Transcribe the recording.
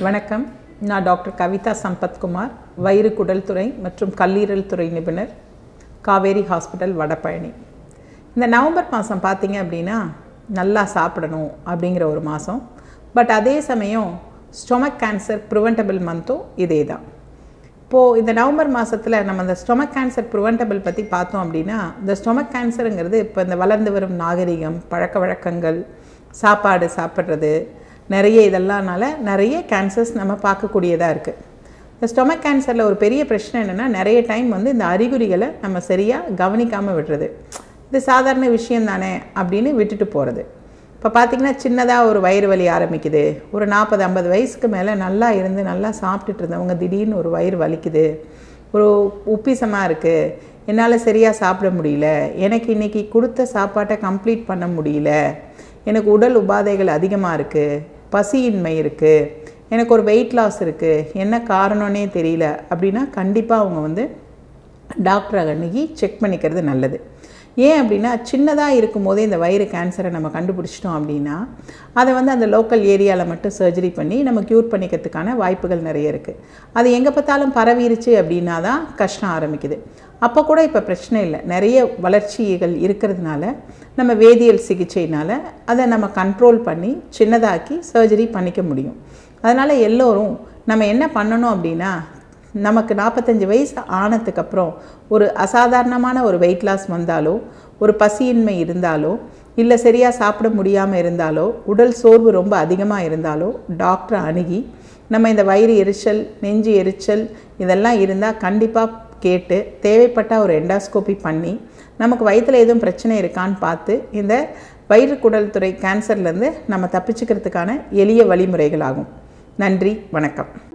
வணக்கம். நான் டாக்டர் கவிதா சம்பத்குமார், வயிறு குடல் துறை மற்றும் கல்லீரல் துறை நிபுணர், காவேரி ஹாஸ்பிட்டல், வடபழனி. இந்த நவம்பர் மாதம் பார்த்திங்க அப்படின்னா நல்லா சாப்பிடணும் அப்படிங்கிற ஒரு மாதம். பட் அதே சமயம் ஸ்டொமக் கேன்சர் ப்ரிவென்டபிள் மந்த்தும் இதே தான். இப்போது இந்த நவம்பர் மாதத்தில் நம்ம இந்த ஸ்டொமக் கேன்சர் ப்ரிவென்டபிள் பற்றி பார்த்தோம் அப்படின்னா, இந்த ஸ்டொமக் கேன்சருங்கிறது இப்போ இந்த வளர்ந்து வரும் நாகரிகம், பழக்க வழக்கங்கள், சாப்பாடு சாப்பிட்றது, நிறைய இதெல்லாம்னால நிறைய கேன்சர்ஸ் நம்ம பார்க்கக்கூடியதாக இருக்குது. இந்த ஸ்டொமக் கேன்சரில் ஒரு பெரிய பிரச்சனை என்னென்னா, நிறைய டைம் இந்த அறிகுறிகளை நம்ம சரியாக கவனிக்காமல் விடுறது. இது சாதாரண விஷயம் தானே அப்படின்னு விட்டுட்டு போகிறது. இப்போ பார்த்திங்கன்னா சின்னதாக ஒரு வயிறு வலி ஆரம்பிக்குது. ஒரு 40-50 வயசுக்கு மேலே நல்லா இருந்து நல்லா சாப்பிட்டுட்டு இருந்தவங்க திடீர்னு ஒரு வயிறு வலிக்குது, ஒரு உப்பிசமாக இருக்குது, என்னால் சரியாக சாப்பிட முடியல, எனக்கு இன்றைக்கி கொடுத்த சாப்பாட்டை கம்ப்ளீட் பண்ண முடியல, எனக்கு உடல் உபாதைகள் அதிகமாக இருக்குது, பசியின்மை இருக்குது, எனக்கு ஒரு வெயிட் லாஸ் இருக்குது, என்ன காரணம்னே தெரியல அப்படின்னா கண்டிப்பாக அவங்க டாக்டரை அணுகி செக் பண்ணிக்கிறது நல்லது. ஏன் அப்படின்னா, சின்னதாக இருக்கும்போதே இந்த வயிறு கேன்சரை நம்ம கண்டுபிடிச்சிட்டோம் அப்படின்னா அதை அந்த லோக்கல் ஏரியாவில் மட்டும் சர்ஜரி பண்ணி நம்ம க்யூர் பண்ணிக்கிறதுக்கான வாய்ப்புகள் நிறைய இருக்குது. அது எங்கே பார்த்தாலும் பரவிருச்சு அப்படின்னா தான் கஷ்டம் ஆரம்பிக்குது. அப்போ கூட இப்போ பிரச்சனை இல்லை. நிறைய வளர்ச்சிகள் இருக்கிறதுனால நம்ம வேதியியல் சிகிச்சையினால் அதை நம்ம கண்ட்ரோல் பண்ணி சின்னதாக்கி சர்ஜரி பண்ணிக்க முடியும். அதனால் எல்லோரும் நம்ம என்ன பண்ணணும் அப்படின்னா, நமக்கு 45 வயசு ஆனதுக்கப்புறம் ஒரு அசாதாரணமான ஒரு வெயிட் லாஸ் வந்தாலோ, ஒரு பசியின்மை இருந்தாலோ, இல்லை சரியாக சாப்பிட முடியாமல் இருந்தாலோ, உடல் சோர்வு ரொம்ப அதிகமாக இருந்தாலோ டாக்டரை அணுகி நம்ம இந்த வயிறு எரிச்சல், நெஞ்சு எரிச்சல் இதெல்லாம் இருந்தால் கண்டிப்பாக கேட்டு தேவைப்பட்டால் ஒரு எண்டாஸ்கோபி பண்ணி நமக்கு வயிற்றில் எதுவும் பிரச்சனை இருக்கான்னு பார்த்து இந்த வயிறு குடல் துறை கேன்சர்லேருந்து நம்ம தப்பிச்சுக்கிறதுக்கான எளிய வழிமுறைகள் ஆகும். நன்றி, வணக்கம்.